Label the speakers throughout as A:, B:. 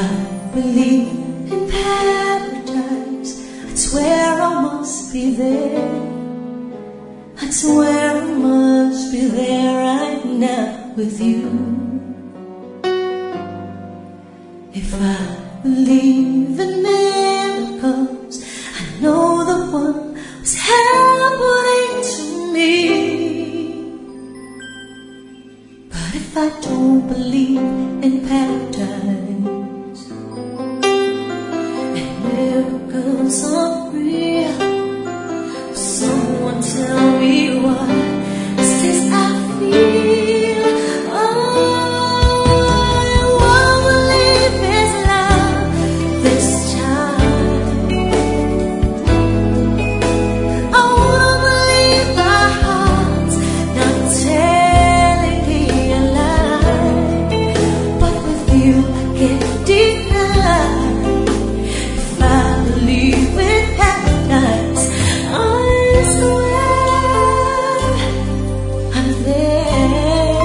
A: I believe in paradise, I swear I must be there. I swear I must be there right now with you. If I believe in miracles, I know the one was happening to me. But if I don't believe in paradise and miracles are real, someone tell me what is this I feel? I wanna believe His love this time. I wanna believe my heart's not telling me a lie, but with you I can't deny. If I believe in paradise, I swear I'm there.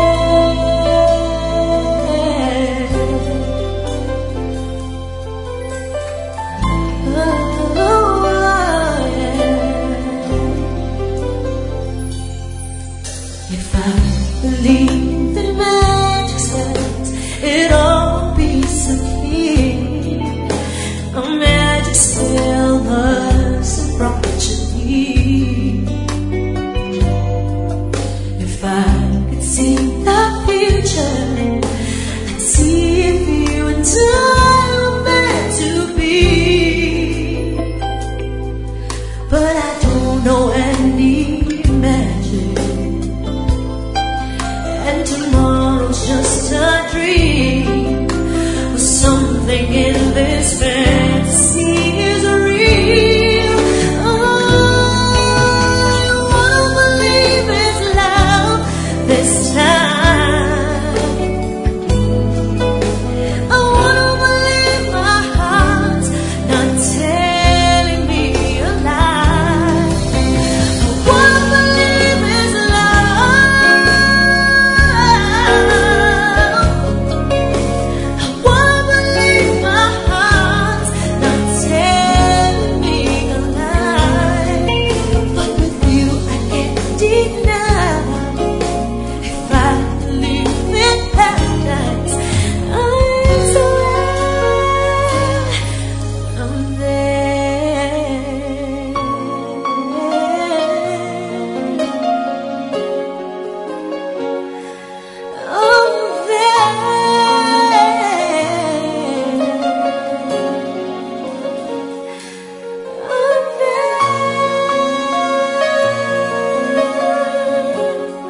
A: Oh, yeah. If I believe in magic spells, it all be so clear. A magic spell must have brought you here. If I could see the future, I'd see if you and I were meant to be. But I don't know any magic, and tomorrow's just a dream. But something in this fantasy is real. I wanna believe His love this time. I wanna believe my heart's not telling me a lie. I wanna believe His love. I wanna believe my heart's not telling me a lie, but with you I can't deny. If I believe in paradise, I swear I'm there. I'm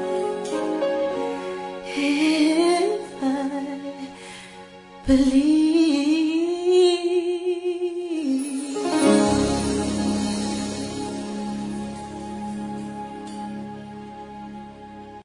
A: there. If I believe